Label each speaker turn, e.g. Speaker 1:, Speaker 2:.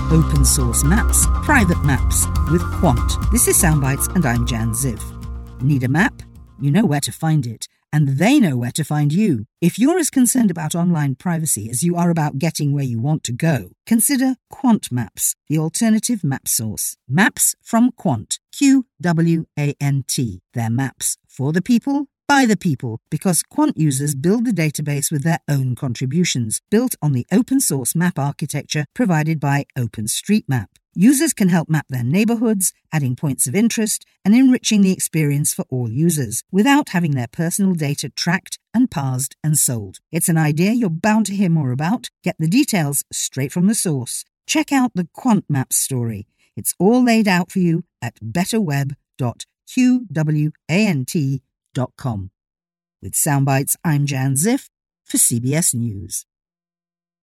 Speaker 1: Open source maps, private maps with Quant. This is Soundbites and I'm Jan Ziv. Need a map? You know where to find it, and they know where to find you. If you're as concerned about online privacy as you are about getting where you want to go, consider Quant Maps, the alternative map source. Maps from Quant, Qwant. They're maps for the people, by the people, because Quant users build the database with their own contributions, built on the open source map architecture provided by OpenStreetMap. Users can help map their neighborhoods, adding points of interest and enriching the experience for all users, without having their personal data tracked and parsed and sold. It's an idea you're bound to hear more about. Get the details straight from the source. Check out the Quant Maps story. It's all laid out for you at betterweb.qwant.com. With Soundbites, I'm Jan Ziff for CBS News.